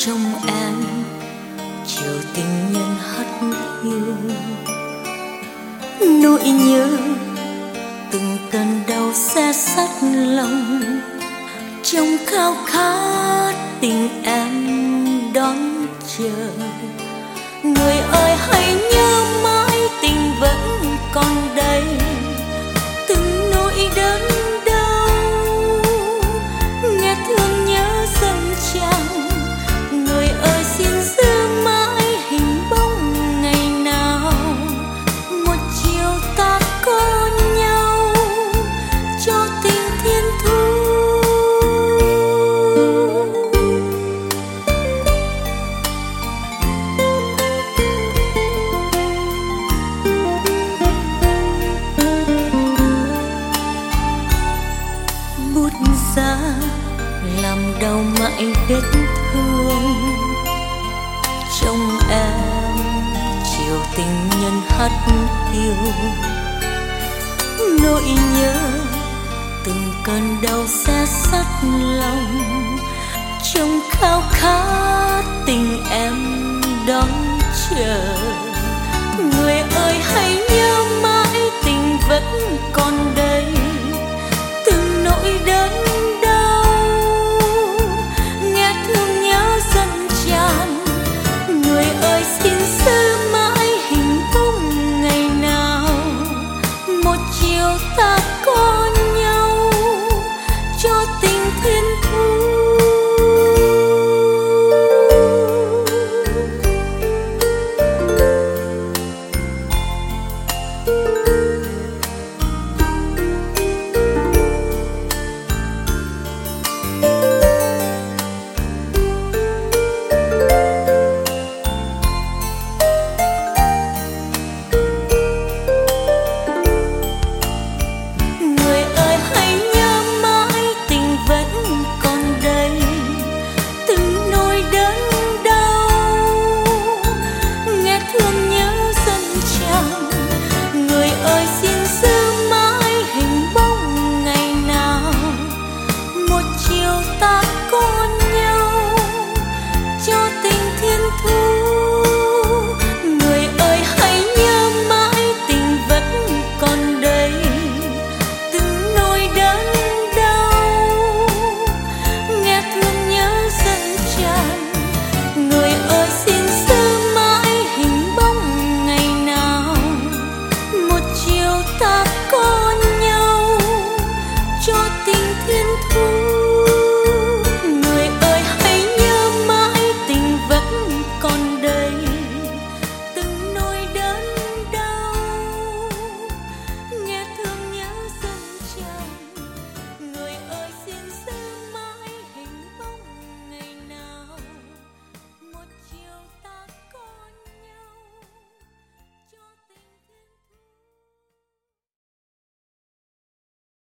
trong em chiều tình nhân hắt hiu, nỗi nhớ từng cơn đau xé xác lòng, trong khao khát tình em đón chờ. Người ơi hãy nhớ mãi tình vẫn còn đây, từng nỗi đớn đau nghe thương nhớ dâng tràn. Người ơi xin giữ mãi hình bóng ngày nào, một chiều ta có nhau cho tình thiên thu. Bút ra làm đau mãi vết thương, trong em chiều tình nhân hắt hiu, nỗi nhớ từng cơn đau xé xác lòng, trong khao khát tình em đón chờ.